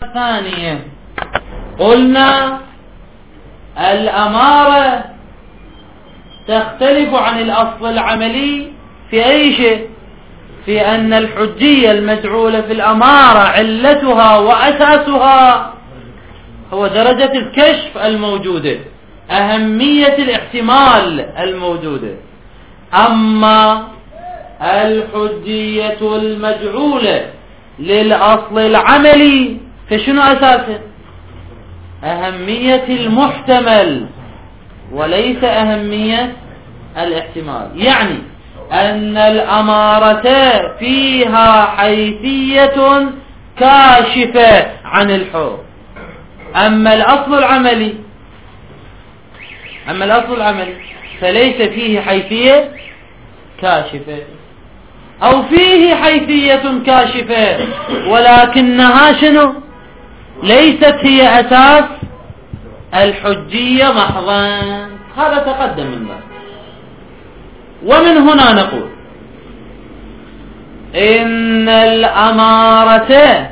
الثانية قلنا الأمارة تختلف عن الأصل العملي في أي شيء؟ في أن الحجية المجعولة في الأمارة علتها وأساسها هو درجة الكشف الموجودة، أهمية الاحتمال الموجودة. أما الحجية المجعولة للأصل العملي فشنو أساسه؟ أهمية المحتمل وليس أهمية الاحتمال. يعني أن الأمارة فيها حيثية كاشفة عن الحكم. أما الأصل العملي فليس فيه حيثية كاشفة، أو فيه حيثية كاشفة ولكنها شنو؟ ليست هي أساس الحجية محضا. هذا تقدم من بعد. ومن هنا نقول إن الأمارة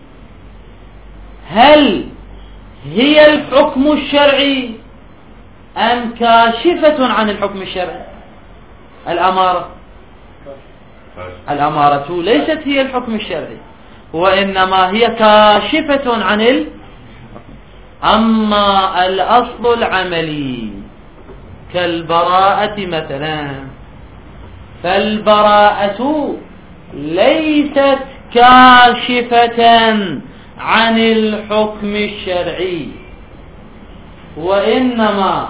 هل هي الحكم الشرعي أم كاشفة عن الحكم الشرعي؟ الأمارة ليست هي الحكم الشرعي، وإنما هي كاشفة عن أما الأصل العملي كالبراءة مثلا، فالبراءة ليست كاشفة عن الحكم الشرعي، وإنما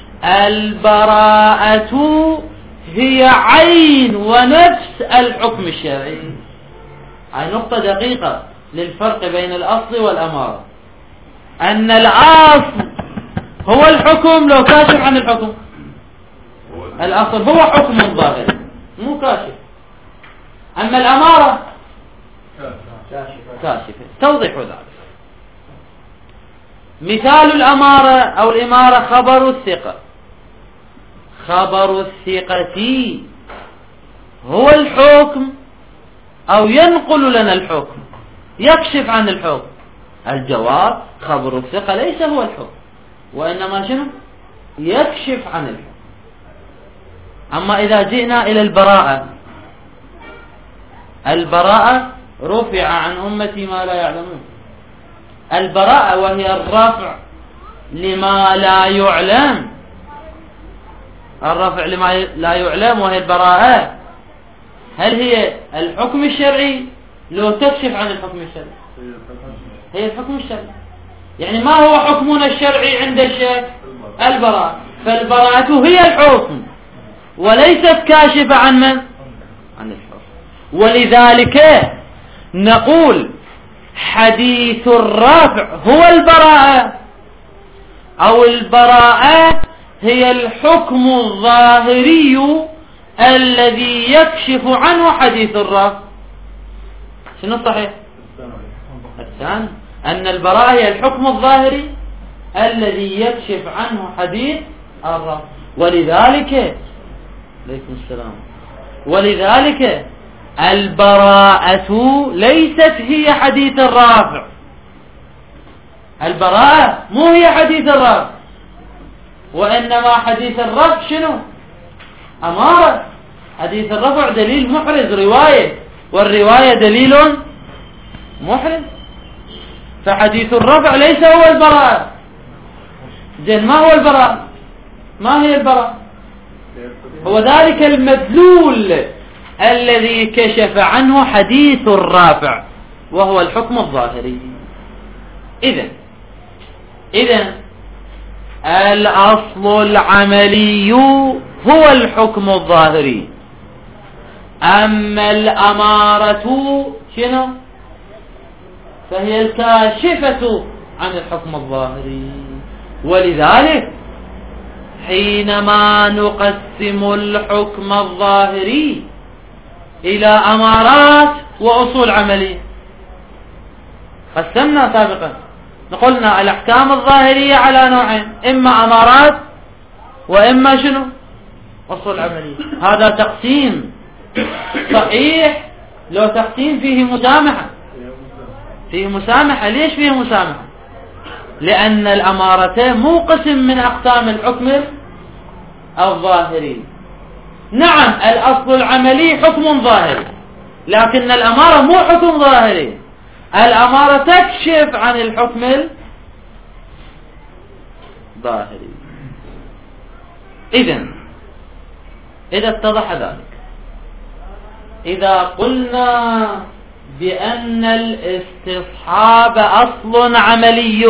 البراءة هي عين ونفس الحكم الشرعي. هاي نقطة دقيقة للفرق بين الأصل والأمارة، أن الأصل هو الحكم لو كاشف عن الحكم، الأصل هو حكم ظاهر مو كاشف. أما الأمارة كاشفة. توضح ذلك مثال الأمارة أو الإمارة خبر الثقة. خبر الثقة هو الحكم أو ينقل لنا الحكم، يكشف عن الحكم. الجواب خبر الثقة ليس هو الحكم، وإنما شنو؟ يكشف عن الحكم. أما إذا جئنا إلى البراءة رفع عن أمتي ما لا يعلمون. البراءة وهي الرفع لما لا يعلم، الرفع لما لا يعلم وهي البراءة. هل هي الحكم الشرعي لو تكشف عن الحكم الشرعي؟ هي الحكم الشرعي. يعني ما هو حكمنا الشرعي عند الشيخ؟ البراءة. فالبراءة هي الحكم وليست كاشفة عن من؟ عن الحكم. ولذلك نقول حديث الرفع هو البراءة، أو البراءة هي الحكم الظاهري الذي يكشف عنه حديث الرفع. شنو الصحيح؟ الثاني، أن البراءة هي الحكم الظاهري الذي يكشف عنه حديث الرفع. ولذلك عليكم السلام. ولذلك البراءة ليست هي حديث الرافع. البراءة مو هي حديث الرفع، وإنما حديث الرفع شنو؟ أمارة. حديث الرفع دليل محرز، رواية، والرواية دليل محرز. فحديث الرفع ليس هو البراءة. ما هو البراءة؟ ما هي البراءة؟ هو ذلك المدلول الذي كشف عنه حديث الرافع وهو الحكم الظاهري. إذن الأصل العملي هو الحكم الظاهري. أما الأمارة شنو؟ فهي الكاشفة عن الحكم الظاهري. ولذلك حينما نقسم الحكم الظاهري إلى أمارات وأصول عملية، قسمنا سابقا، قلنا الأحكام الظاهرية على نوعين، إما أمارات وإما شنو؟ أصول عملية. هذا تقسيم صحيح، لو تقسيم فيه مسامحة، فيه مسامحة. ليش فيه مسامحة؟ لأن الأمارتين مو قسم من أقسام الحكم الظاهري. نعم الأصل العملي حكم ظاهري، لكن الأمارة مو حكم ظاهري، الأمارة تكشف عن الحكم الظاهري. إذا اتضح ذلك، إذا قلنا بأن الاستصحاب أصل عملي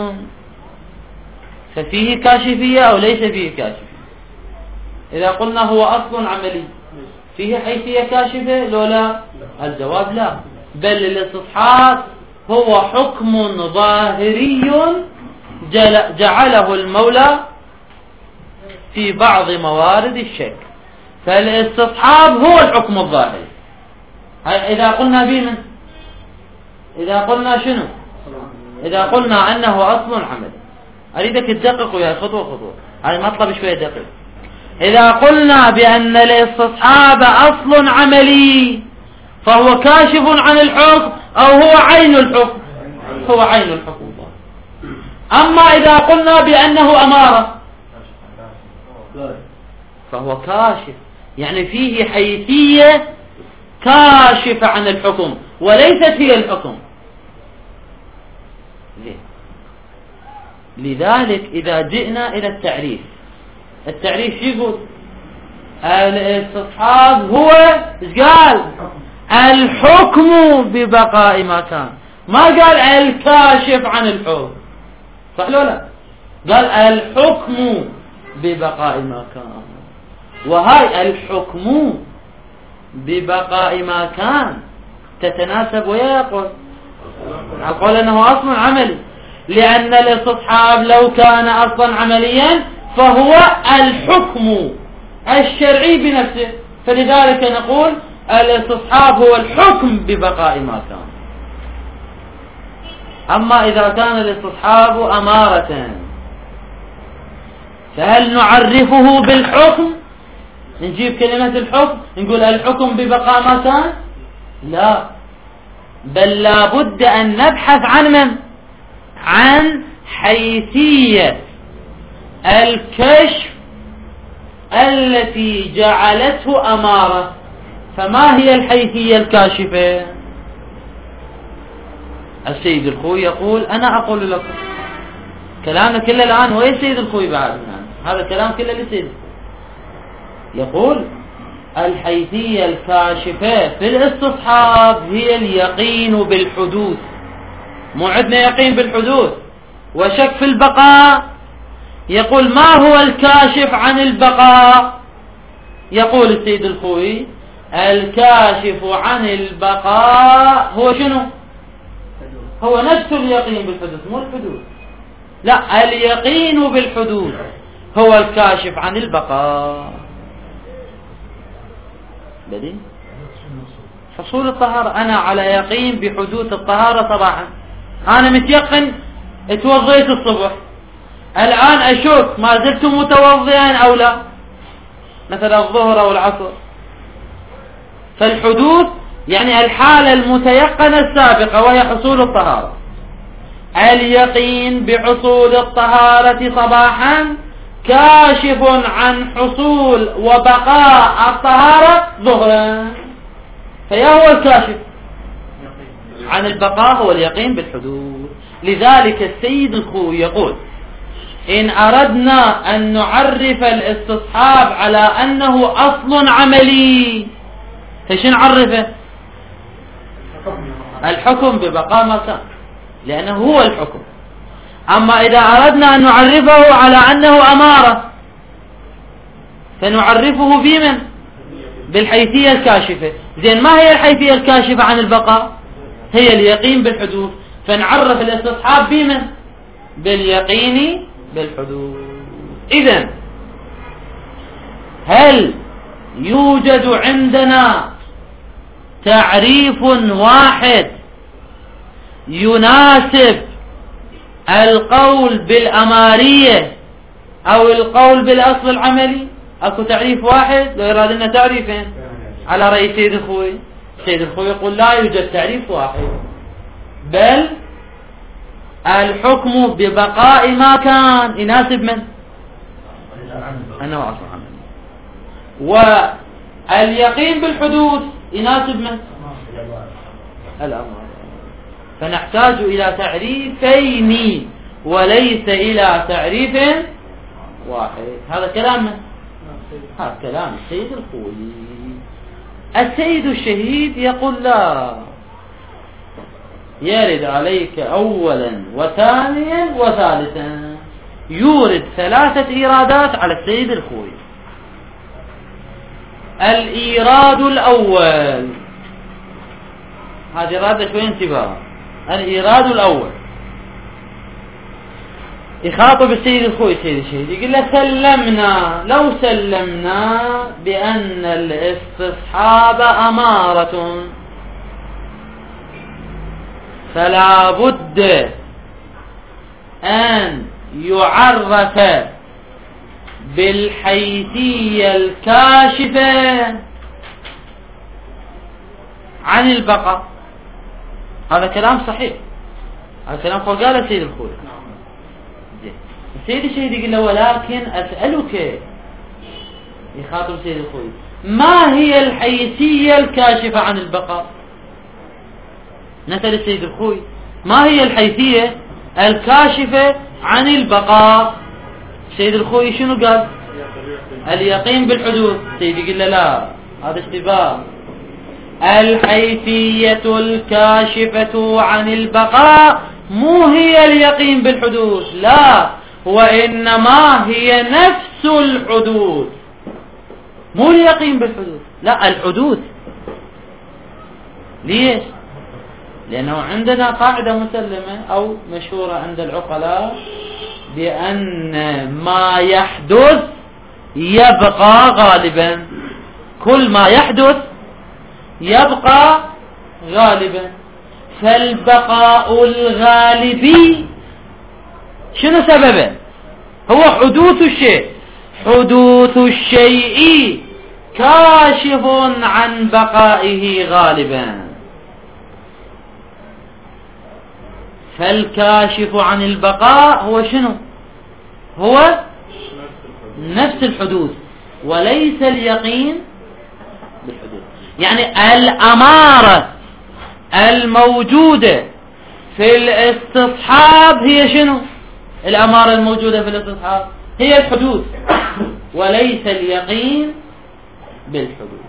ففيه كاشفية أو ليس فيه كاشفية؟ إذا قلنا هو أصل عملي فيه حيثية كاشفة لو لا؟ الجواب لا، بل الاستصحاب هو حكم ظاهري جعله المولى في بعض موارد الشك، فالاستصحاب هو الحكم الظاهري. إذا قلنا بمن؟ إذا قلنا شنو؟ إذا قلنا أنه أصل عملي. أريدك تدقق وياي خطوة خطوة، هذا مطلب شوية دقيق. إذا قلنا بأن الاستصحاب أصل عملي فهو كاشف عن الحكم أو هو عين الحكم؟ هو عين الحكم. أما إذا قلنا بأنه أمارة فهو كاشف، يعني فيه حيثية كاشفة عن الحكم وليست هي الحكم. لذلك إذا جئنا إلى التعريف يقول الاستصحاب هو قال الحكم ببقاء ما كان، ما قال الكاشف عن الحكم، صح لو لا؟ قال الحكم ببقاء ما كان، وهاي الحكم ببقاء ما كان تتناسب ويقول أقول أنه أصل عملي، لأن الاستصحاب لو كان أصلا عمليا فهو الحكم الشرعي بنفسه، فلذلك نقول الاستصحاب هو الحكم ببقاء ما كان. أما إذا كان الاستصحاب أمارة فهل نعرفه بالحكم؟ نجيب كلمة الحكم نقول الحكم ببقاء ما كان؟ لا، بل لا بد أن نبحث عن من؟ عن حيثية الكشف التي جعلته أمارة. فما هي الحيثية الكاشفة؟ السيد الخوي يقول أنا أقول لكم كلامنا كله الآن، هو السيد الخوي بعد هذا الكلام كله للسيد الخوي. يقول الحيثية الكاشفة في الاستصحاب هي اليقين بالحدوث. مو عندنا يقين بالحدوث وشك في البقاء. يقول ما هو الكاشف عن البقاء؟ يقول السيد الخوي الكاشف عن البقاء هو شنو؟ هو نفس اليقين بالحدوث، مو الحدوث، لا، اليقين بالحدوث هو الكاشف عن البقاء. بدي حصول الطهارة، أنا على يقين بحدوث الطهارة صباحا، أنا متيقن اتوضيت الصبح، الآن أشك ما زلت متوضئا أو لا، مثلا الظهر أو العصر. فالحدوث يعني الحالة المتيقنة السابقة وهي حصول الطهارة. اليقين بحصول الطهارة صباحا كاشف عن حصول وبقاء الطهارة ظهرا، فيا هو الكاشف عن البقاء هو اليقين بالحدوث. لذلك السيد الخوي يقول إن أردنا أن نعرف الاستصحاب على أنه أصل عملي فايش نعرفه؟ الحكم ببقاء ما كان، لأنه هو الحكم. أما إذا أردنا أن نعرفه على أنه أمارة فنعرفه بمن؟ بالحيثية الكاشفة. زين، ما هي الحيثية الكاشفة عن البقاء؟ هي اليقين بالحدوث، فنعرف الاستصحاب بمن؟ باليقين بالحدوث. إذن هل يوجد عندنا تعريف واحد يناسب القول بالأمارية أو القول بالأصل العملي؟ أكو تعريف واحد؟ لو يراد لنا تعريفين على رأي سيد الخوي. سيد الخوي يقول لا يوجد تعريف واحد، بل الحكم ببقاء ما كان يناسب من؟ النوع العملي. واليقين بالحدوث يناسب من؟ الأمر. فنحتاج إلى تعريفين وليس إلى تعريف واحد. هذا كلام من؟ هذا كلام السيد الخوئي. السيد الشهيد يقول لا، يرد عليك أولا وثانيا وثالثا، يورد 3 إيرادات على السيد الخوئي. الإيراد الأول، هذه إرادة شوي انتباه. الإيراد الأول يخاطب السيد الخوئي السيد الشهيد، يقول له سلمنا، لو سلمنا بأن الاستصحاب أمارة، فلا بد أن يعرف بالحيثية الكاشفة عن البقاء. هذا كلام صحيح، هذا كلام قال السيد الخوئي. السيد الشهيد يقول له ولكن أسألك، يخاطب السيد الخوئي، ما هي الحيثية الكاشفة عن البقاء؟ نسأل السيد الخوئي ما هي الحيثية الكاشفة عن البقاء؟ السيد الخوئي شنو قال؟ اليقين بالحدوث. السيد يقول له لا، هذا اشتباه. الحيثية الكاشفة عن البقاء مو هي اليقين بالحدوث، لا، وإنما هي نفس الحدوث، مو اليقين بالحدوث، لا، الحدوث. ليش؟ لأنه عندنا قاعدة مسلمة أو مشهورة عند العقلاء بأن ما يحدث يبقى غالبا، كل ما يحدث يبقى غالبا. فالبقاء الغالبي شنو سببه؟ هو حدوث الشيء. حدوث الشيء كاشف عن بقائه غالبا. فالكاشف عن البقاء هو شنو؟ هو نفس الحدوث وليس اليقين بالحدوث. يعني الأمارة الموجودة في الاستصحاب هي شنو؟ الأمارة الموجودة في الاستصحاب هي الحدوث وليس اليقين بالحدوث.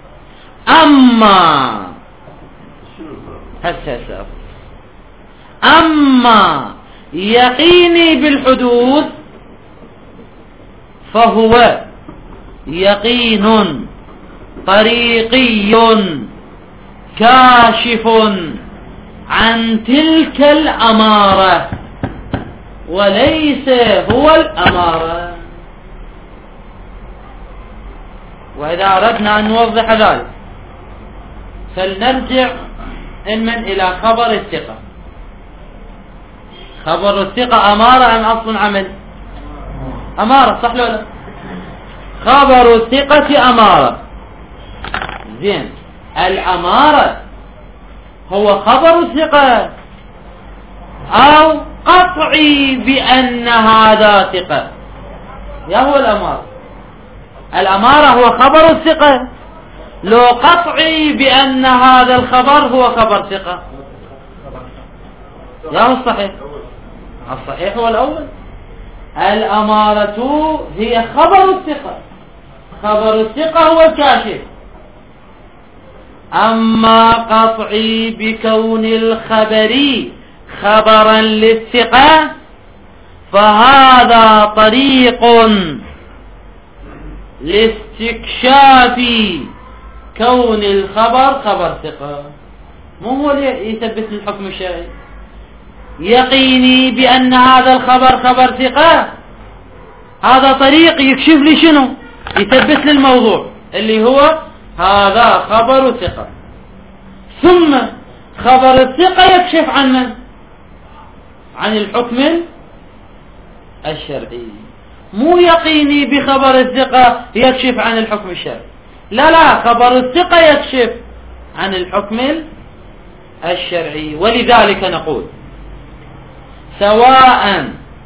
أما يقيني بالحدوث فهو يقين طريقي كاشف عن تلك الأمارة وليس هو الأمارة. وإذا أردنا أن نوضح ذلك فلنرجع إلى خبر الثقة. خبر الثقة أمارة أم أصل عمل؟ أمارة، صح ولا لا؟ خبر الثقة أمارة. زين، الأمارة هو خبر الثقة أو قطعي بأن هذا ثقة؟ يا هو الأمارة. الأمارة هو خبر الثقة، لو قطعي بأن هذا الخبر هو خبر ثقة. يا هو الصحيح؟ الصحيح هو الأول. الأمارة هي خبر الثقة، خبر الثقة هو الكاشف. أما قطعي بكون الخبر خبرا للثقة فهذا طريق لاستكشاف كون الخبر خبر ثقة، مو هو اللي يثبت الحكم الشرعي. يقيني بأن هذا الخبر خبر ثقة، هذا طريق يكشف لي شنو؟ يثبت لي الموضوع اللي هو هذا خبر ثقة. ثم خبر الثقة يكشف عن من؟ عن الحكم الشرعي. مو يقيني بخبر الثقة يكشف عن الحكم الشرعي، لا، خبر الثقة يكشف عن الحكم الشرعي. ولذلك نقول سواء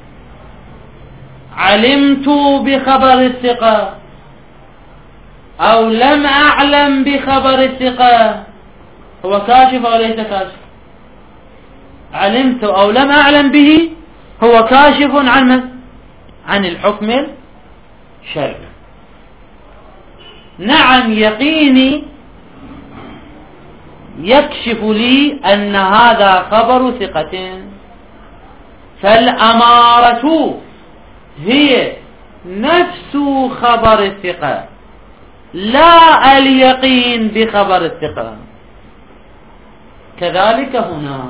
علمت بخبر الثقة أو لم أعلم بخبر الثقة هو كاشف أو ليس كاشف؟ علمت أو لم أعلم به هو كاشف عن من؟ عن الحكم الشرعي. نعم يقيني يكشف لي أن هذا خبر ثقة، فالأمارة هي نفس خبر الثقة لا اليقين بخبر الثقة. كذلك هنا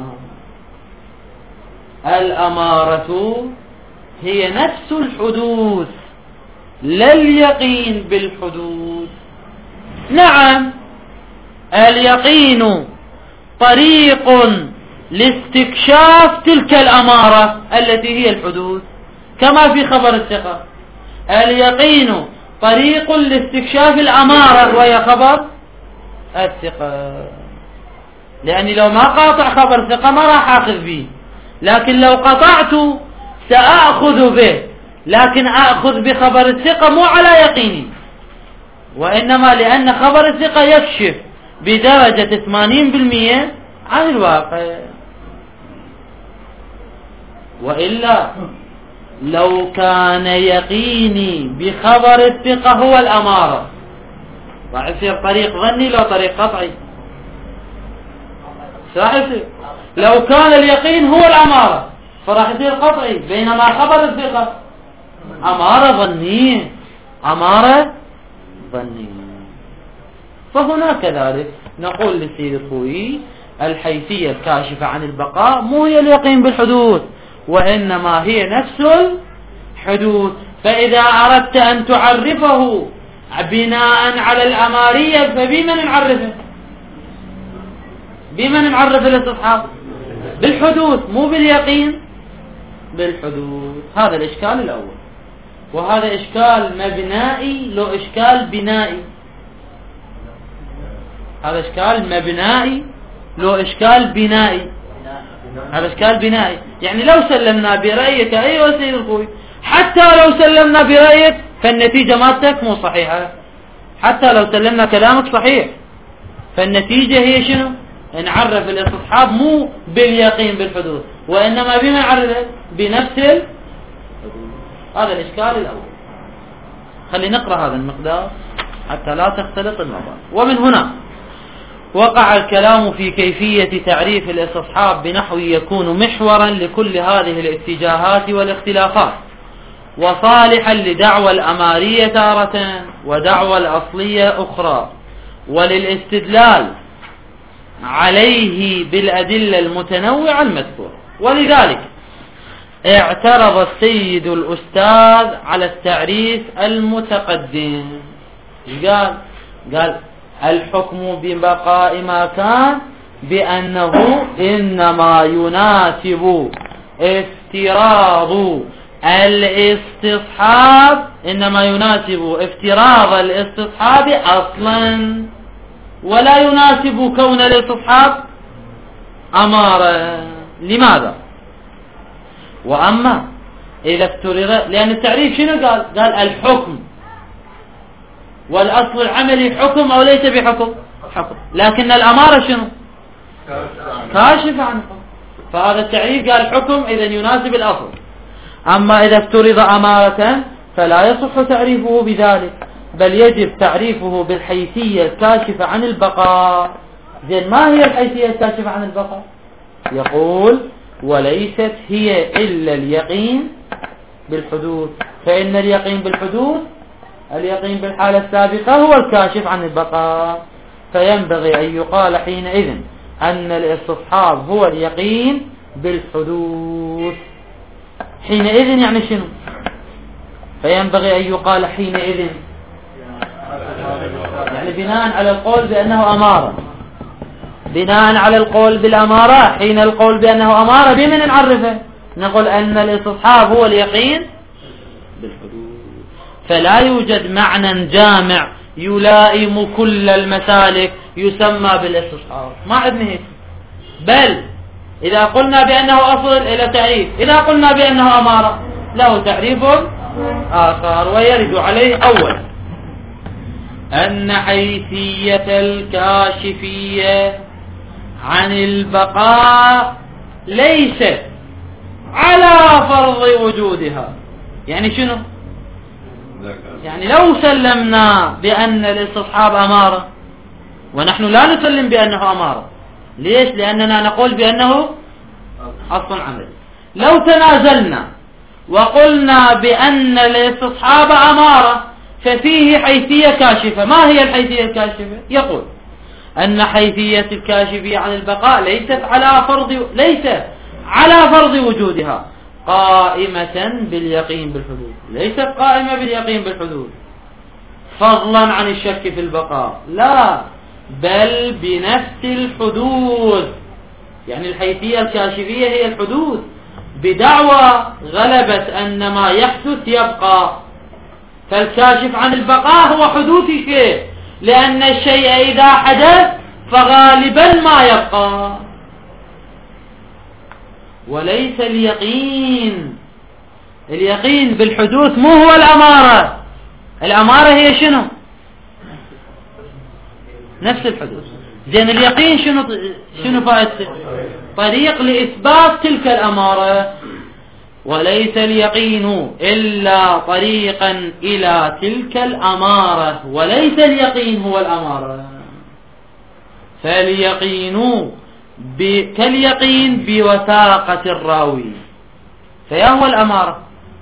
الأمارة هي نفس الحدوث لا اليقين بالحدوث. نعم اليقين طريق لاستكشاف تلك الأمارة التي هي الحدوث كما في خبر الثقة. اليقين طريق لاستكشاف الأمارة وهي خبر الثقة، لأني لو ما قاطع خبر ثقة ما راح أخذ به، لكن لو قطعت سأخذ به، لكن أخذ بخبر الثقة مو على يقيني، وإنما لأن خبر الثقة يكشف بدرجة 80% عن الواقع. وإلا لو كان يقيني بخبر الثقة هو الأمارة راح يصير طريق ظني لو طريق قطعي، راح يصير. لو كان اليقين هو الأمارة فراح يصير قطعي، بينما خبر الثقة أمارة ظنية، أمارة ظنية. فهنا كذلك نقول للسيد الخوئي الحيثية الكاشفة عن البقاء مو هي اليقين بالحدوث، وإنما هي نفس الحدوث. فإذا أردت أن تعرفه بناء على الأمارية فبمن نعرفه؟ بمن نعرف الاستصحاب؟ بالحدوث مو باليقين بالحدوث. هذا الإشكال الأول، وهذا إشكال مبنائي لو إشكال بنائي. هذا إشكال مبنائي لو إشكال بنائي. هذا إشكال بنائي، يعني لو سلمنا برأيك أيها السيد الخوي، حتى لو سلمنا برأيك فالنتيجة مالتك مو صحيحة. حتى لو سلمنا كلامك صحيح فالنتيجة هي شنو؟ نعرف الاستصحاب مو باليقين بالحدوث، وإنما بما نعرفه بنفس الحدوث. هذا الإشكال الأول. خلي نقرأ هذا المقدار حتى لا تختلط المبادئ. ومن هنا وقع الكلام في كيفية تعريف الاستصحاب بنحو يكون محورا لكل هذه الاتجاهات والاختلافات، وصالحا لدعوى الأمارية تارة ودعوى الأصلية أخرى، وللاستدلال عليه بالأدلة المتنوعة المذكورة. ولذلك اعترض السيد الأستاذ على التعريف المتقدم. قال الحكم ببقاء ما كان بأنه إنما يناسب افتراض الاستصحاب، إنما يناسب افتراض الاستصحاب أصلا، ولا يناسب كون الاستصحاب أمارة. لماذا؟ وأما إذا افترض، لأن التعريف شنو قال الحكم، والأصل العملي حكم أو ليس بحكم؟ حكم. لكن الأمارة شنو؟ كاشف عن حكم. فهذا التعريف قال حكم إذا يناسب الأصل. أما إذا افترض أمارة فلا يصح تعريفه بذلك، بل يجب تعريفه بالحيثية الكاشفة عن البقاء. زين، ما هي الحيثية الكاشفة عن البقاء؟ يقول وليست هي إلا اليقين بالحدوث، فإن اليقين بالحدوث اليقين بالحالة السابقة هو الكاشف عن البقاء. فينبغي أن يقال حينئذ أن الاستصحاب هو اليقين بالحدوث. حينئذ يعني شنو؟ فينبغي أن يقال حينئذ يعني بناء على القول بأنه أمارة، بناء على القول بالأمارة. حين القول بأنه أمارة بمن نعرفه؟ نقول أن الاستصحاب هو اليقين بالحدوث. فلا يوجد معنى جامع يلائم كل المسالك يسمى بالاستصحاب، ما عندنا هيك. بل إذا قلنا بأنه أصل إلى تعريف، إذا قلنا بأنه أمارة له تعريف آخر، ويرد عليه أولا أن حيثية الكاشفية عن البقاء ليست على فرض وجودها. يعني شنو؟ يعني لو سلمنا بأن الاستصحاب أمارة، ونحن لا نسلم بأنه أمارة، ليش؟ لأننا نقول بأنه أصل عمل. لو تنازلنا وقلنا بأن الاستصحاب أمارة ففيه حيثية كاشفة. ما هي الحيثية الكاشفة؟ يقول أن حيثية الكاشفية عن البقاء ليست على فرض وجودها قائمة باليقين بالحدوث، ليست قائمة باليقين بالحدوث فضلا عن الشك في البقاء، لا، بل بنفس الحدوث. يعني الحيثية الكاشفية هي الحدوث، بدعوى غلبت أن ما يحدث يبقى. فالكاشف عن البقاء هو حدوث شيء، لأن الشيء إذا حدث فغالبا ما يبقى. وليس اليقين بالحدوث مو هو الأمارة. الأمارة هي شنو؟ نفس الحدوث. زين اليقين شنو فائدته؟ طريق لإثبات تلك الأمارة. وليس اليقين إلا طريقا إلى تلك الأمارة، وليس اليقين هو الأمارة. فاليقين كاليقين بوثاقة الراوي، فيا هو الأمارة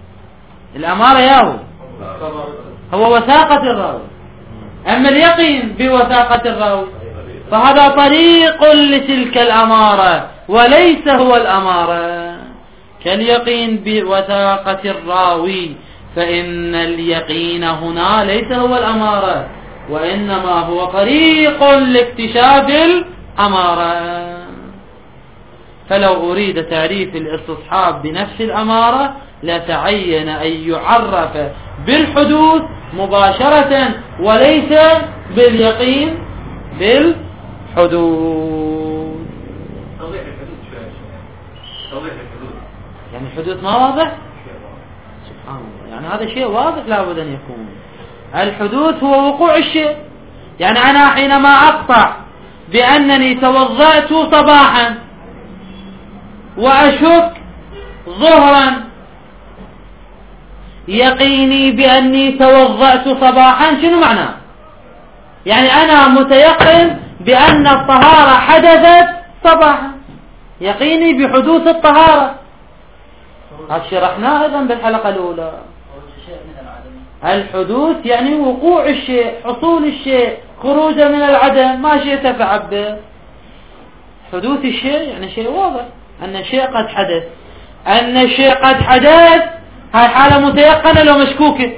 يا هو وثاقة الراوي. أما اليقين بوثاقة الراوي فهذا طريق لتلك الأمارة وليس هو الأمارة. كاليقين بوثاقة الراوي، فإن اليقين هنا ليس هو الأمارة، وإنما هو طريق لاكتشاف الأمارة. فلو أريد تعريف الاستصحاب بنفس الأمارة لتعين أن يعرف بالحدوث مباشرة وليس باليقين بالحدوث. يعني الحدوث ما واضح؟ سبحان الله، يعني هذا شيء واضح لابد أن يكون. الحدوث هو وقوع الشيء. يعني أنا حينما أقطع بأنني توضأت صباحا وأشك ظهرا، يقيني بأني توضأت صباحا شنو معناه؟ يعني أنا متيقن بأن الطهارة حدثت صباحا، يقيني بحدوث الطهارة. هذا شرحناه أيضا بالحلقة الأولى. الحدوث يعني وقوع الشيء، حصول الشيء، خروجه من العدم، ما شيء تفعبه. حدوث الشيء يعني شيء واضح، أن الشيء قد حدث. أن الشيء قد حدث هاي حالة متيقنة لو مشكوكة؟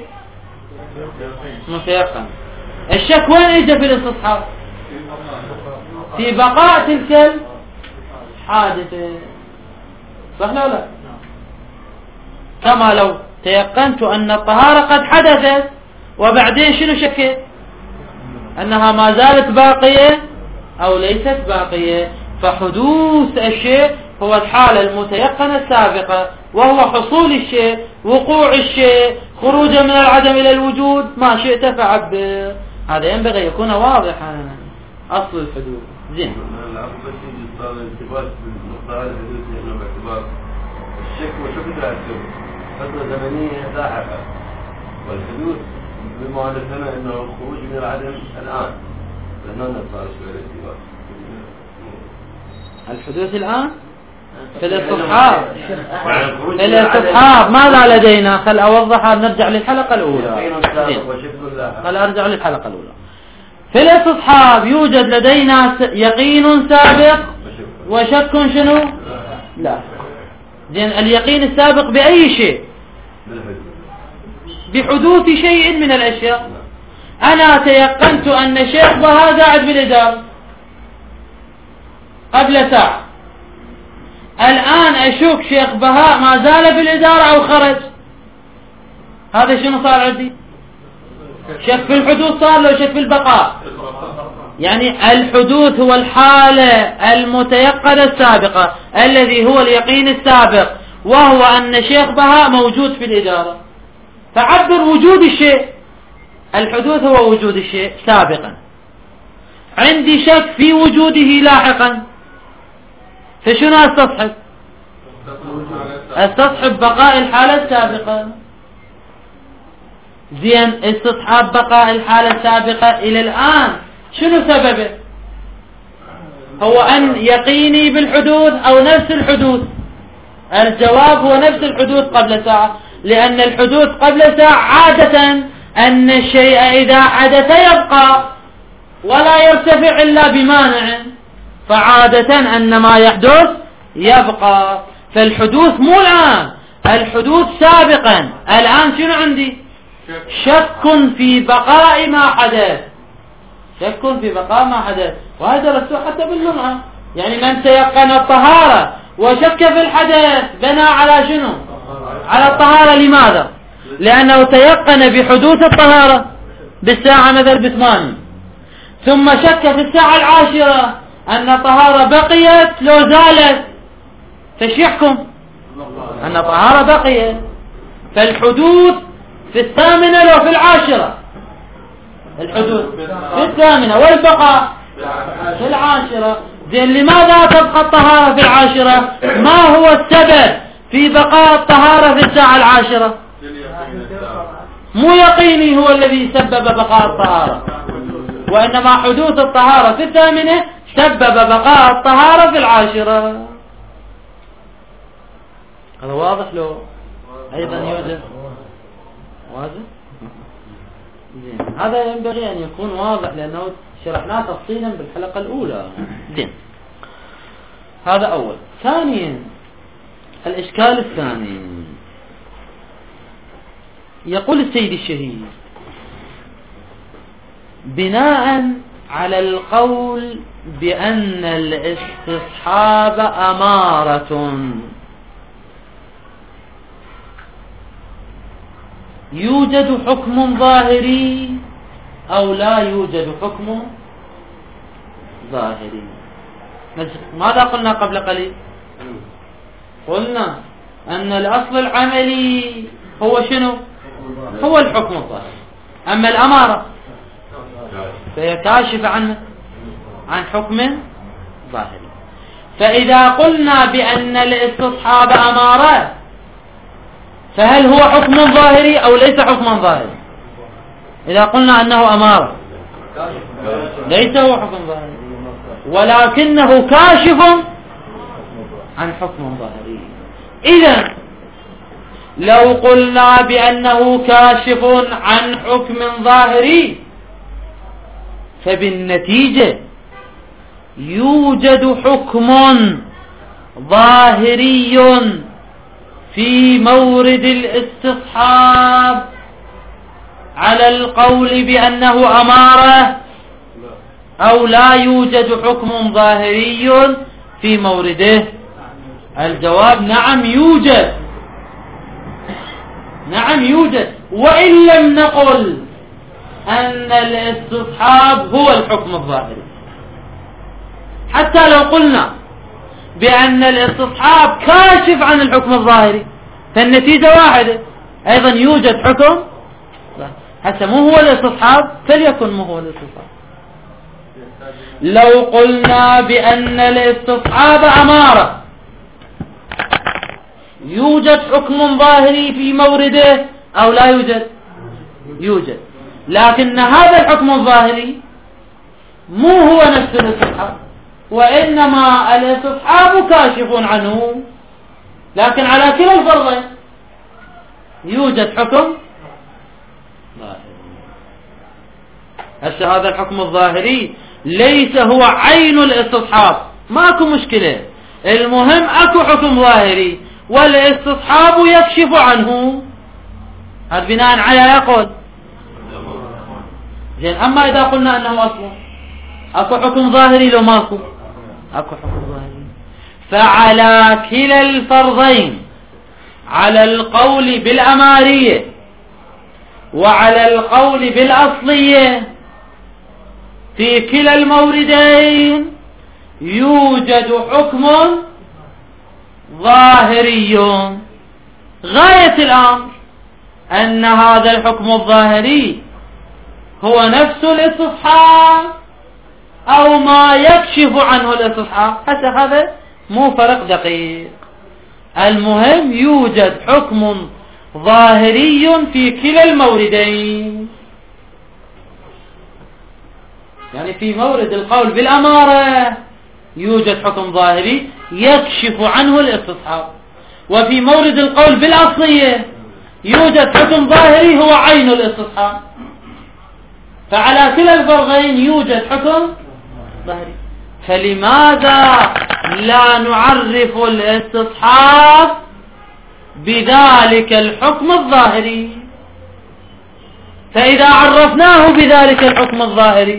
متيقن. الشك وين يجي في الاستصحاب؟ في بقاء تلك الحادثة، صح لا لا؟ كما لو تيقنت أن الطهارة قد حدثت وبعدين شنو شكيت؟ أنها ما زالت باقية أو ليست باقية. فحدوث الشيء هو الحالة المتيقنة السابقة، وهو حصول الشيء، وقوع الشيء، خروجه من العدم إلى الوجود، ما شئت فعبر. هذا ينبغي يكون واضحا أصل الحدوث. زين. الشك وشبه فترة زمنية لاحقة، والحدوث بما عرفنا أنه الخروج من العدم الآن، لأننا نطلع شوية الاتباع. الحدوث الآن في الاستصحاب ماذا لدينا؟ خل أوضحها، نرجع للحلقة الأولى. خل أرجع للحلقة الأولى. في الاستصحاب يوجد لدينا يقين سابق وشك شنو؟ لا. زين، اليقين السابق بأي شيء؟ بحدوث شيء من الأشياء. أنا تيقنت أن شيخ بهاء قاعد بالإدارة قبل ساعة، الآن أشوف شيخ بهاء ما زال بالإدارة أو خرج. هذا شنو صار عندي؟ شك في الحدوث صار لو شك في البقاء؟ يعني الحدوث هو الحالة المتيقنة السابقة الذي هو اليقين السابق، وهو أن شيخ بهاء موجود في الإدارة، فعبر وجود الشيء. الحدوث هو وجود الشيء سابقا، عندي شك في وجوده لاحقا، فشنو استصحب؟ استصحب بقاء الحالة السابقة. زين، استصحاب بقاء الحالة السابقة إلى الآن شنو سببه؟ هو أن يقيني بالحدوث أو نفس الحدوث؟ الجواب هو نفس الحدوث قبل ساعة، لأن الحدوث قبل ساعة عادة أن الشيء إذا حدث يبقى ولا يرتفع إلا بمانع، فعادة أن ما يحدث يبقى. فالحدوث مو الآن، الحدوث سابقا. الآن شنو عندي؟ شك في بقاء ما حدث، شك في بقاء ما حدث. وهذا درسته حتى باللمعة، يعني من تيقن الطهارة وشك في الحدث بنى على شنو؟ على الطهارة. لماذا؟ لأنه تيقن بحدوث الطهارة بالساعة مثل ب8، ثم شك في الساعة 10 أن الطهارة بقيت لو زالت، فش يحكم؟ أن الطهارة بقيت. فالحدوث في 8 لو في 10، الحدوث في 8 والبقاء في 10. زين، لماذا تبقى الطهارة في 10؟ ما هو السبب في بقاء الطهارة في الساعة 10؟ مو يقيني هو الذي سبب بقاء الطهارة، وإنما حدوث الطهارة في 8 سبب بقاء الطهارة في 10. هذا واضح له؟ أيضا يوجد واضح؟ زين، هذا ينبغي أن يكون واضح لأنه شرحناه تفصيلا بالحلقة الأولى. زين، هذا أول. ثانيا، الإشكال الثاني، يقول السيد الشهيد: بناء على القول بأن الاستصحاب أمارة، يوجد حكم ظاهري أو لا يوجد حكم ظاهري؟ ماذا قلنا قبل قليل؟ قلنا أن الأصل العملي هو شنو؟ هو الحكم الظاهري. أما الأمارة فهي كاشفة عن حكم ظاهري. فإذا قلنا بأن الاستصحاب أمارة، فهل هو حكم ظاهري أو ليس حكما ظاهري؟ إذا قلنا أنه أمارة ليس هو حكم ظاهري، ولكنه كاشف عن حكم ظاهري. إذن لو قلنا بأنه كاشف عن حكم ظاهري، فبالنتيجة يوجد حكم ظاهري في مورد الاستصحاب على القول بأنه أمارة، أو لا يوجد حكم ظاهري في مورده؟ الجواب: نعم يوجد، نعم يوجد، وإن لم نقل أن الاستصحاب هو الحكم الظاهري. حتى لو قلنا بأن الاستصحاب كاشف عن الحكم الظاهري، فالنتيجة واحدة، أيضا يوجد حكم. حتى مو هو الاستصحاب فليكن مو هو الاستصحاب. لو قلنا بأن الاستصحاب أمارة، يوجد حكم ظاهري في مورده أو لا يوجد؟ يوجد، لكن هذا الحكم الظاهري مو هو نفس الاستصحاب، وإنما الاستصحاب كاشف عنه. لكن على كلا الفرضين يوجد حكم ظاهري. هسه هذا الحكم الظاهري ليس هو عين الاستصحاب، ماكو مشكلة، المهم اكو حكم ظاهري والاستصحاب يكشف عنه. هذا بناء على يقول. زين، اما اذا قلنا انه اصلا اكو حكم ظاهري لو ماكو؟ اكو حكم ظاهري. فعلى كلا الفرضين، على القول بالأمارية وعلى القول بالأصلية، في كلا الموردين يوجد حكم ظاهري. غاية الأمر أن هذا الحكم الظاهري هو نفس الاستصحاب أو ما يكشف عنه الاستصحاب، حتى هذا مو فرق دقيق. المهم يوجد حكم ظاهري في كلا الموردين، يعني في مورد القول بالأمارة يوجد حكم ظاهري يكشف عنه الاستصحاب، وفي مورد القول بالأصلية يوجد حكم ظاهري هو عين الاستصحاب. فعلى كلا الفرضين يوجد حكم ظاهري. فلماذا لا نعرف الاستصحاب بذلك الحكم الظاهري؟ فإذا عرفناه بذلك الحكم الظاهري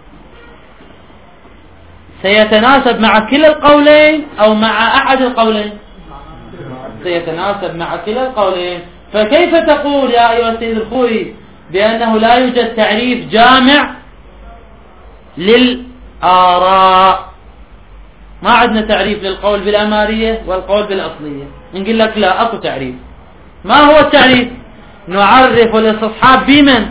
سيتناسب مع كلا القولين أو مع أحد القولين؟ سيتناسب مع كلا القولين. فكيف تقول يا أيها السيد الخوي بأنه لا يوجد تعريف جامع للآراء؟ ما عندنا تعريف للقول بالأمارية والقول بالأصلية. نقول لك لا، أكو تعريف. ما هو التعريف؟ نعرف الاستصحاب بمن؟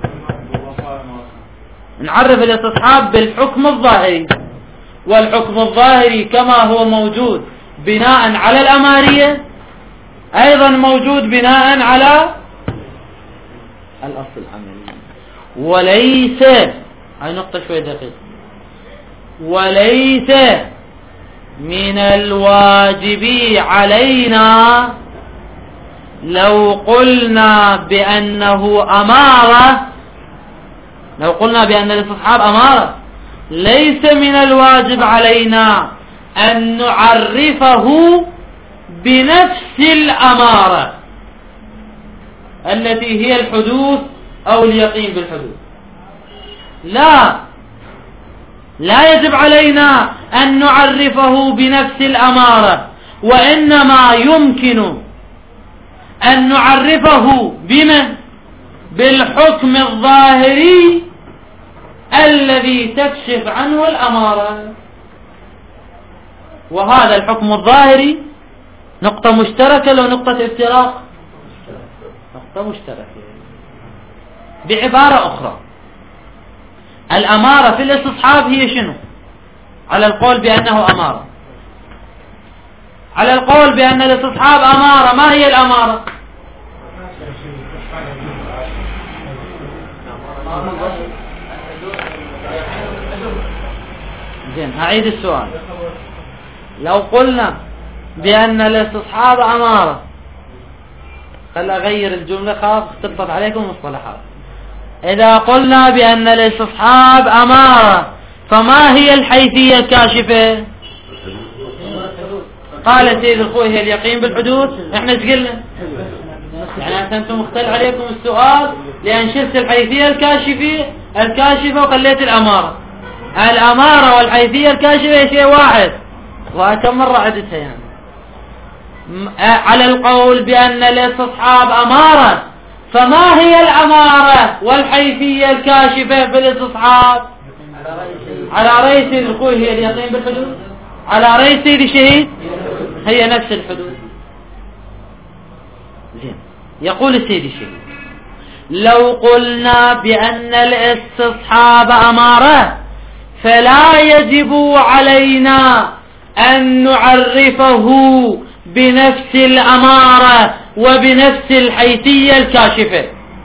نعرف الاستصحاب بالحكم الظاهري، والحكم الظاهري كما هو موجود بناء على الأمارية أيضا موجود بناء على الأصل العملي. وليس، هاي نقطة شوية دقيقة، وليس من الواجب علينا لو قلنا بأنه أمارة، لو قلنا بأن الاستصحاب أمارة، ليس من الواجب علينا أن نعرفه بنفس الأمارة التي هي الحدوث أو اليقين بالحدوث. لا يجب علينا أن نعرفه بنفس الأمارة، وإنما يمكن أن نعرفه بمن؟ بالحكم الظاهري الذي تكشف عنه الأمارة. وهذا الحكم الظاهري نقطة مشتركة لو نقطة افتراق؟ نقطة مشتركة. بعبارة أخرى، الأمارة في الاستصحاب هي شنو؟ على القول بأنه أمارة، على القول بأن الاستصحاب أمارة، ما هي الأمارة؟ زين، أعيد السؤال. لو قلنا بأن الاستصحاب أمارة، خل أغير الجملة خاف اختلطت عليكم مصطلحات. إذا قلنا بأن الاستصحاب أمارة فما هي الحيثية الكاشفة؟ قال سيد الخوي هي اليقين بالحدوث. احنا ايش قلنا؟ يعني أنتم مختل عليكم السؤال لأن شلت الحيثية الكاشفة وخليت الأمارة. الأمارة والحيثية الكاشفة شيء واحد، وكم مرة عدتها يعني. على القول بأن الاستصحاب أمارة، فما هي الأمارة والحيثية الكاشفة بالاستصحاب؟ على رأي سيد الخوي هي اليقين بالحدوث، على رأي سيد الشهيد هي نفس الحدوث. زين، يقول السيد الشهيد لو قلنا بأن الاستصحاب أمارة فلا يجب علينا أن نعرفه بنفس الأمارة وبنفس الحيثية الكاشفة،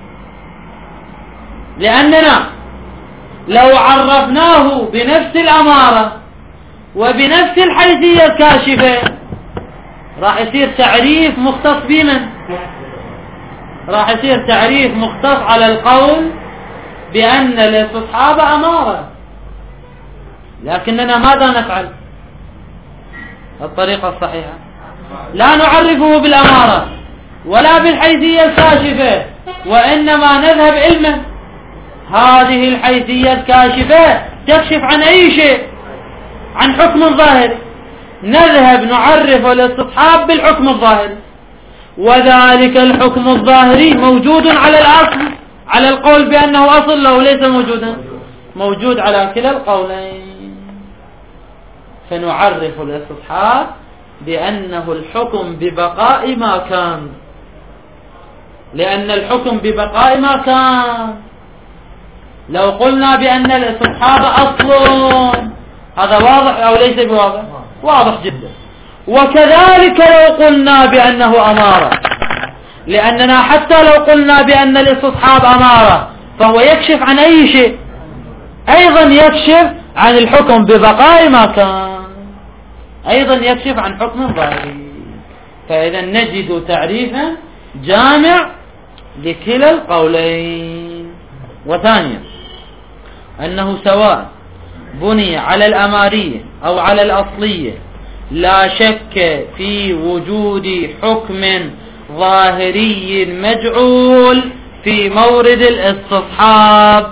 لأننا لو عرفناه بنفس الأمارة وبنفس الحيثية الكاشفة راح يصير تعريف مختص بمن؟ راح يصير تعريف مختص على القول بأن الاستصحاب أمارة. لكننا ماذا نفعل؟ الطريقة الصحيحة لا نعرفه بالأمارة ولا بالحيثية الكاشفة، وإنما نذهب علما هذه الحيثية الكاشفة تكشف عن أي شيء، عن حكم ظاهري، نذهب نعرف الاستصحاب بالحكم الظاهري، وذلك الحكم الظاهري موجود على الأصل، على القول بأنه أصل له ليس موجودا. موجود على كلا القولين. فنعرف الاستصحاب بأنه الحكم ببقاء ما كان، لأن الحكم ببقاء ما كان. لو قلنا بأن الاستصحاب أصل، هذا واضح أو ليس بواضح؟ واضح جدا. وكذلك لو قلنا بأنه أمارة، لأننا حتى لو قلنا بأن الاستصحاب أمارة فهو يكشف عن أي شيء، أيضا يكشف عن الحكم ببقاء ما كان، أيضا يكشف عن حكم ظاهري. فإذا نجد تعريفا جامع لكلا القولين. وثانيا أنه سواء بني على الأمارية أو على الأصلية لا شك في وجود حكم ظاهري مجعول في مورد الاستصحاب.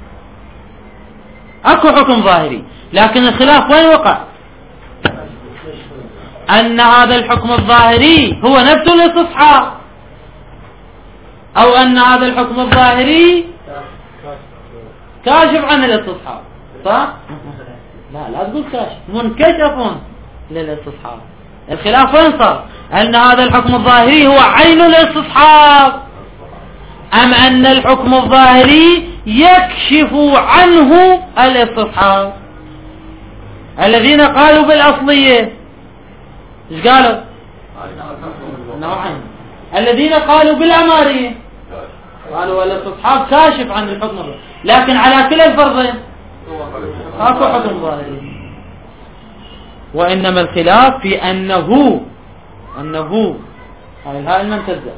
اكو حكم ظاهري، لكن الخلاف وين وقع؟ ان هذا الحكم الظاهري هو نفس الاستصحاب، او ان هذا الحكم الظاهري كاشف عن الاستصحاب. صح؟ لا تقول كاشف، منكشف للاستصحاب. الخلاف وين صار؟ أن هذا الحكم الظاهري هو عين الاستصحاب، أم أن الحكم الظاهري يكشف عنه الاستصحاب. الذين قالوا بالأصلية ايش قالوا؟ نوعين. الذين قالوا بالأمارية قالوا الاستصحاب كاشف عن الحكم الظاهري، لكن على كلا الفرضين اكو حكم ظاهري. وإنما الخلاف في أنه هاي الهاء الممتدة،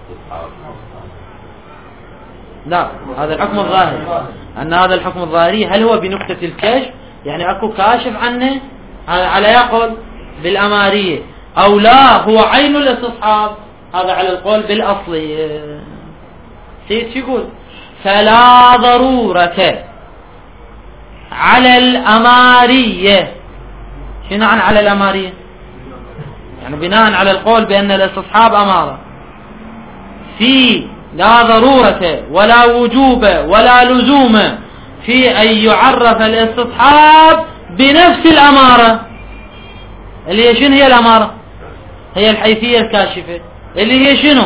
لا هذا الحكم الظاهري، أن هذا الحكم الظاهري هل هو بنقطة الكشف، يعني أكو كاشف عنه على يقول بالأمارية، أو لا هو عين الاستصحاب، هذا على القول بالأصلي. سيد يقول فلا ضرورة على الأمارية. شنو عن على الأمارية؟ يعني بناء على القول بأن الاستصحاب أمارة، في لا ضرورة ولا وجوب ولا لزوم في أن يعرف الاستصحاب بنفس الأمارة، اللي هي شنو هي الأمارة؟ هي الحيثية الكاشفة، اللي هي شنو؟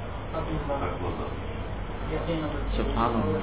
سبحان الله.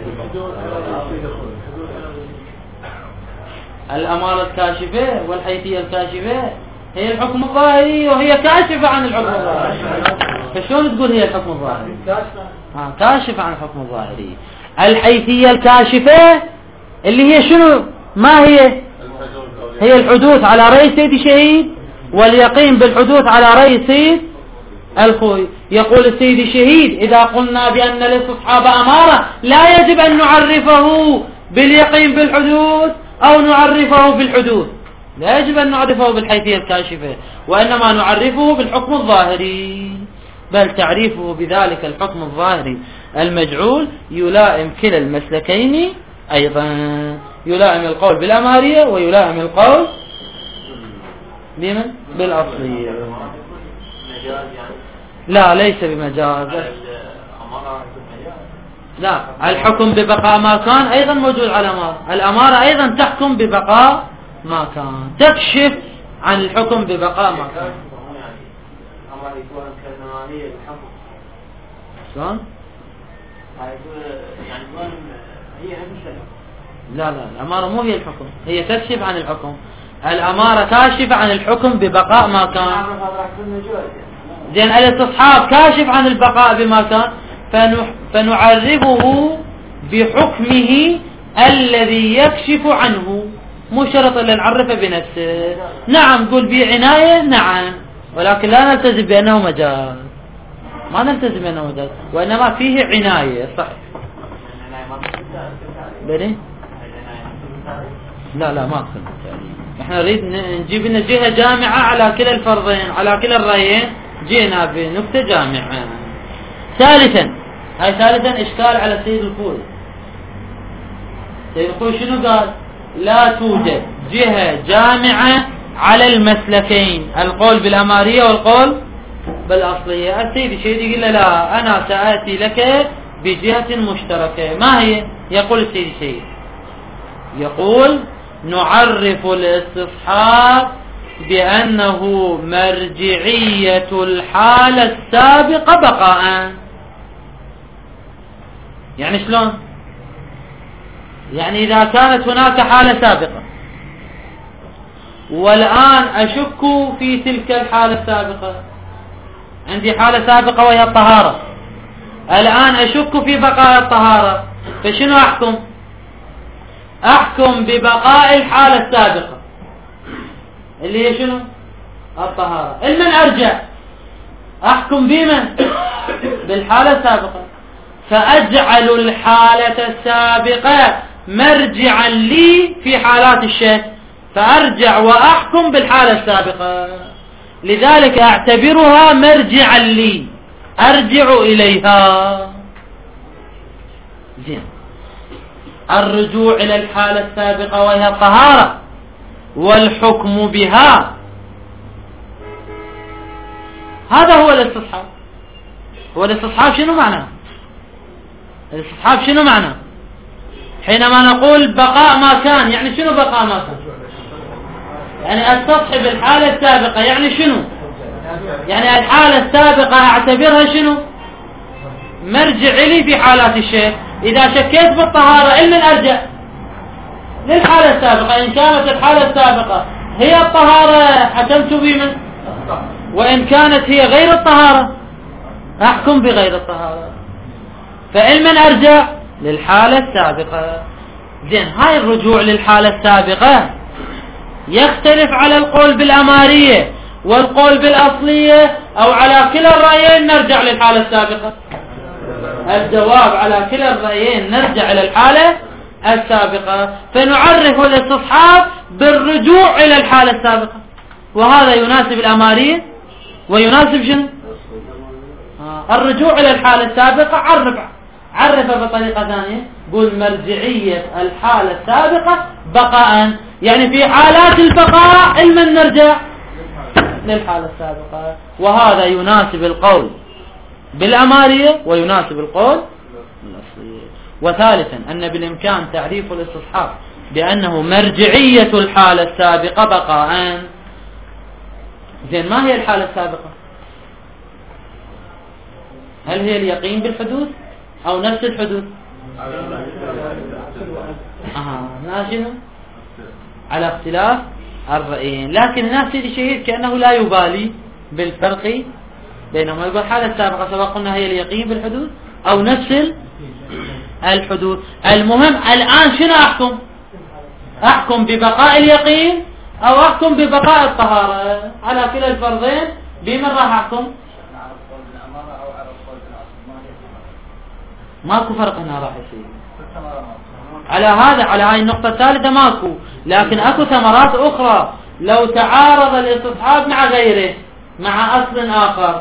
الأمارة الكاشفة والحيثية الكاشفة هي الحكم الظاهري، وهي كاشفة عن الحكم الظاهري. فشلون تقول هي الحكم الظاهري؟ كاشفة عن الحكم الظاهري. الحيثية الكاشفة اللي هي شنو؟ ما هي؟ هي الحدوث على رأي سيد شهيد، واليقين بالحدوث على رأي سيد الخوي. يقول السيد الشهيد إذا قلنا بأن الاستصحاب أمارة لا يجب أن نعرفه باليقين بالحدوث أو نعرفه بالحدوث، لا يجب أن نعرفه بالحيثية الكاشفة، وإنما نعرفه بالحكم الظاهري. بل تعريفه بذلك الحكم الظاهري المجعول يلائم كلا المسلكين، أيضا يلائم القول بالأمارية ويلائم القول بمن؟ بالأصلية. لا ليس بمجاز، لا الحكم ببقاء ما كان أيضا موجود على الأمارة. الأمارة أيضا تحكم ببقاء ما كان، تكشف عن الحكم ببقاء ما كان. شلون؟ لا الأمارة مو هي الحكم، هي تكشف عن الحكم. الأمارة كاشفة عن الحكم ببقاء ما كان. زين الاستصحاب كاشف عن البقاء بما كان، فنعرفه بحكمه الذي يكشف عنه، مو شرط أن نعرفه بنفسه. نعم قل بعناية، نعم، ولكن لا نلتزم بأنه مجاز، ما نلتزم بأنه مجاز، وإنما فيه عناية. صح؟ بني؟ لا ما أقصد. احنا نريد نجيب لنا جهة جامعة على كلا الفرضين، على كلا الرأيين، جينا بنكتة جامعة. ثالثا إشكال على سيد الخوي. سيد الخوي شنو قال؟ لا توجد جهة جامعة على المسلكين، القول بالأمارية والقول بالأصلية. السيد الشهيد يقول لا، أنا سآتي لك بجهة مشتركة. ما هي؟ يقول السيد الشهيد يقول نعرف الاستصحاب بأنه مرجعية الحالة السابقة بقاء. يعني شلون؟ يعني إذا كانت هناك حالة سابقة والآن أشك في تلك الحالة السابقة، عندي حالة سابقة وهي الطهارة، الآن أشك في بقاء الطهارة، فشنو أحكم؟ أحكم ببقاء الحالة السابقة اللي هي شنو؟ الطهارة. المن أرجع أحكم بمن؟ بالحالة السابقة، فأجعل الحالة السابقة مرجعا لي في حالات الشك، فأرجع وأحكم بالحالة السابقة، لذلك أعتبرها مرجعا لي، أرجع إليها. زين، الرجوع إلى الحالة السابقة وهي الطهارة والحكم بها، هذا هو الاستصحاب. هو الاستصحاب شنو معناه؟ الاستصحاب شنو معناه؟ حينما نقول بقاء ما كان، يعني شنو بقاء ما كان؟ يعني استصحب الحالة السابقة، يعني شنو؟ يعني الحالة السابقة اعتبرها شنو؟ مرجع لي في حالات الشك. إذا شكيت بالطهارة لمن أرجع؟ للحالة السابقة. إن كانت الحالة السابقة هي الطهارة حكمت بمن؟ وإن كانت هي غير الطهارة أحكم بغير الطهارة. فلمن أرجع؟ للحالة السابقة. زين، هاي الرجوع للحالة السابقة يختلف على القول بالأمارية والقول بالأصلية، أو على كلا الرأيين نرجع للحالة السابقة؟ الجواب على كلا الرأيين نرجع إلى الحالة السابقة، فنعرف الاستصحاب بالرجوع إلى الحالة السابقة، وهذا يناسب الأمارية ويناسب شنو؟ الرجوع إلى الحالة السابقة عرف بطريقة ثانية، قول مرجعية الحالة السابقة بقاء، يعني في حالات البقاء لمن نرجع؟ للحالة السابقة، وهذا يناسب القول بالأمارية ويناسب القول بالأصلية. وثالثا أن بالإمكان تعريف الاستصحاب بأنه مرجعية الحالة السابقة بقاء. زين، ما هي الحالة السابقة؟ هل هي اليقين بالحدوث أو نفس الحدوث؟ ناشنه على اختلاف الرأيين، لكن هنا سيدي الشهيد كأنه لا يبالي بالفرق بينما، يقول الحالة السابقة سواء قلنا هي اليقين بالحدوث أو نفس الحدوث. المهم الآن شنو أحكم؟ أحكم ببقاء اليقين أو أحكم ببقاء الطهارة؟ على كلا الفرضين بمن راح أحكم؟ ماكو فرق هنا راح يصير على هاي النقطة الثالثة ماكو، لكن اكو ثمرات اخرى. لو تعارض الاستصحاب مع غيره مع اصل اخر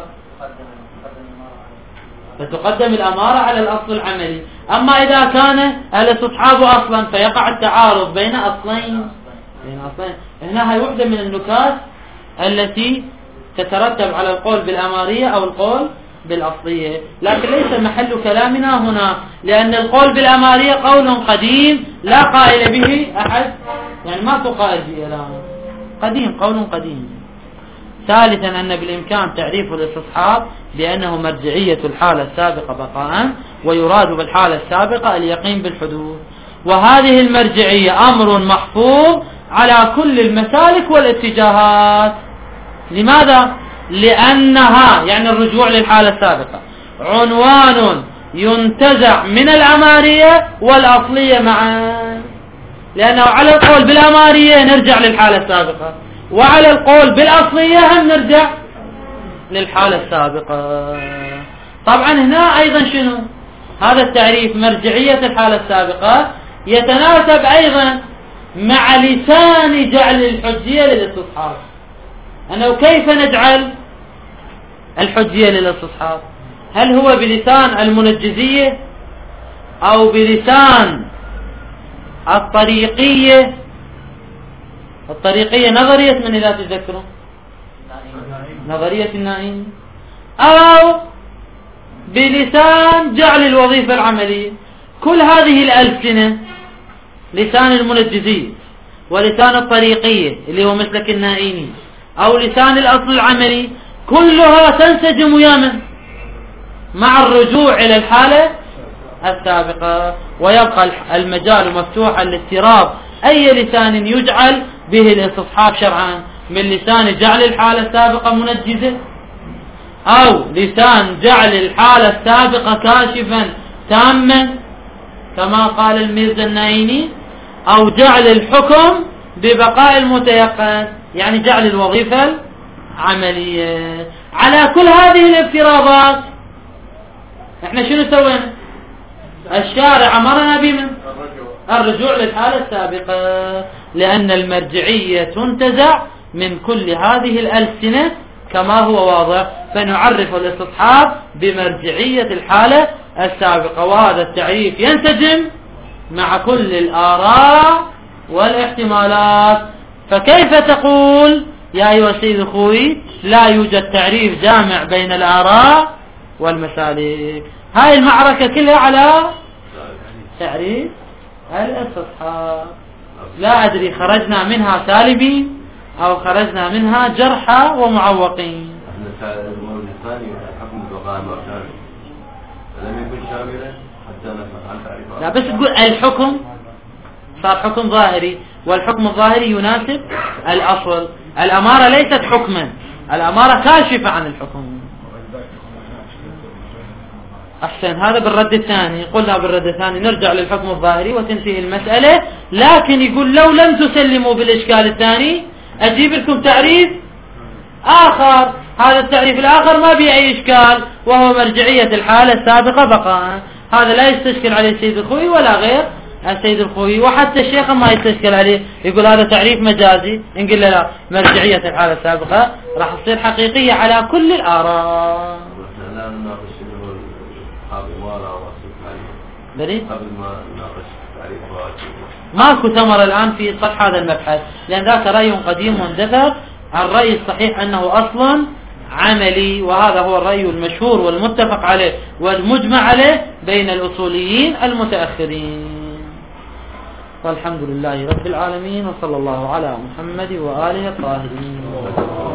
فتقدم الامارة على الاصل العملي. اما اذا كان الاستصحاب اصلا فيقع التعارض بين اصلين. هنا هاي وحدة من النكات التي تترتب على القول بالامارية او القول بالأصلية، لكن ليس محل كلامنا هنا، لأن القول بالأمارية قول قديم لا قائل به أحد، يعني ما قائل به الآن، قديم، قول قديم. ثالثا أن بالإمكان تعريف الاستصحاب بأنه مرجعية الحالة السابقة بقاء، ويراد بالحالة السابقة اليقين بالحدوث، وهذه المرجعية أمر محفوظ على كل المسالك والاتجاهات. لماذا؟ لأنها يعني الرجوع للحالة السابقة عنوان ينتزع من الأمارية والأصلية معا، لأنه على القول بالأمارية نرجع للحالة السابقة، وعلى القول بالأصلية هم نرجع للحالة السابقة. طبعا هنا أيضا شنو هذا التعريف مرجعية الحالة السابقة يتناسب أيضا مع لسان جعل الحجية للاستصحاب، أنه كيف نجعل الحجية للاستصحاب؟ هل هو بلسان المنجزية أو بلسان الطريقية نظرية من إذا تذكرون نظرية النائم، أو بلسان جعل الوظيفة العملية؟ كل هذه الألسنة لسان المنجزية ولسان الطريقية اللي هو مسلك النائيني أو لسان الأصل العملي، كلها تنسجم ويانا مع الرجوع إلى الحالة السابقة، ويبقى المجال مفتوحا لاضطراب أي لسان يجعل به الاستصحاب شرعا، من لسان جعل الحالة السابقة منجزة، أو لسان جعل الحالة السابقة كاشفا تاما كما قال الميرزا النايني، أو جعل الحكم ببقاء المتيقن، يعني جعل الوظيفة عملية. على كل هذه الافتراضات احنا شنو سوينا؟ الشارع أمرنا بمن؟ الرجوع للحالة السابقة، لأن المرجعية تنتزع من كل هذه الألسنة كما هو واضح، فنعرف الاستصحاب بمرجعية الحالة السابقة، وهذا التعريف ينسجم مع كل الآراء والاحتمالات. فكيف تقول يا أيها السيد أخوي لا يوجد تعريف جامع بين الآراء والمسالك؟ هاي المعركة كلها على تعريف الاستصحاب. لا أدري خرجنا منها سالبين أو خرجنا منها جرحى ومعوقين. المورد الثاني حكم البقاء المعتاد لم يكن شاملا حتى نفهم عن تعريفه. لا بس تقول الحكم صار حكم ظاهري، والحكم الظاهري يناسب الأصل. الأمارة ليست حكما، الأمارة كاشفة عن الحكم. أحسن، هذا بالرد الثاني. قلنا بالرد الثاني نرجع للحكم الظاهري وتنتهي المسألة، لكن يقول لو لم تسلموا بالإشكال الثاني أجيب لكم تعريف آخر، هذا التعريف الآخر ما به أي إشكال، وهو مرجعية الحالة السابقة بقاء. هذا لا يستشكل عليه السيد الخوي ولا غير السيد الخوي، وحتى الشيخ ما يستشكل عليه، يقول هذا تعريف مجازي. إن قلنا لا، مرجعية الحالة السابقة راح تصير حقيقية على كل الآراء. لا نناقش قبل ما نناقش تعريف ماكو ثمرة الآن في صح هذا المبحث، لأن ذاك رأي قديم مندثر. الرأي الصحيح أنه أصل عملي، وهذا هو الرأي المشهور والمتفق عليه والمجمع عليه بين الأصوليين المتأخرين. والحمد لله رب العالمين، وصلى الله على محمد وآله الطاهرين.